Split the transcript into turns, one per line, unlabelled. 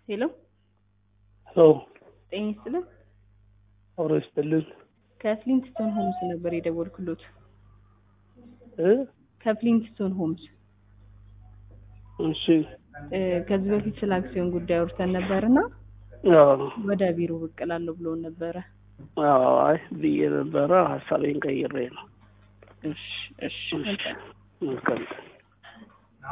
ሄሎ
ሄሎ
ጤና ይስጥልኝ።
አብሮ ይስጥልን።
ከፍሊንትስቶን ሆምስ ነበር የደወልኩሎት።
እ
ከፍሊንትስቶን ሆምስ
እሺ
ከዚህ በፊት ስለ አክሲዮን ጉዳይ አውርተን ነበርና
አዎ
ወደ ቢሮ ብቅ እላለሁ ብሎን ነበረ።
አይ ብዬ ነበረ ሀሳቤን ቀይሬ ነው።
እሺ
መልካም